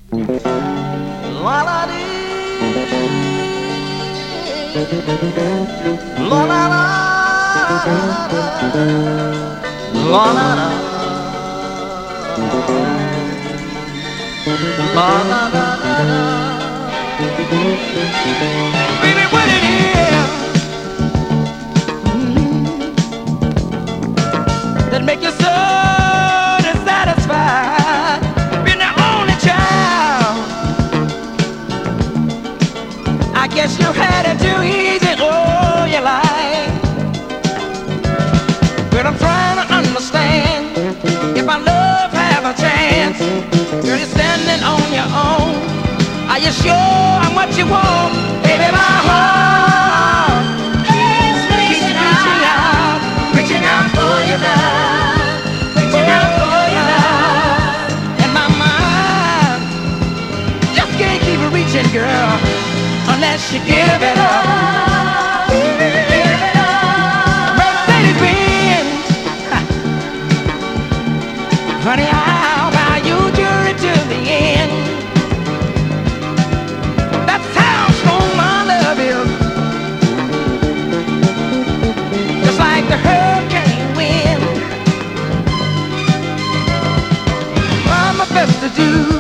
La la dee. La la la. La la la. La la la la la. Baby, what it is that make you so dissatisfied? Being the only child, I guess you had it too easy all your life. But I'm trying to understand if our love have a chance. Girl, you're standing on your own. Are you sure how much you want? Baby, my heart keeps reaching out, reaching out for your love, reaching out for your love. And my mind just can't keep reaching, girl, unless you give it up. Give it up. Mercedes-Benz, honey, I'll buy you jewelry to the end. That's how strong my love is. Just like the hurricane wind. Try my best to do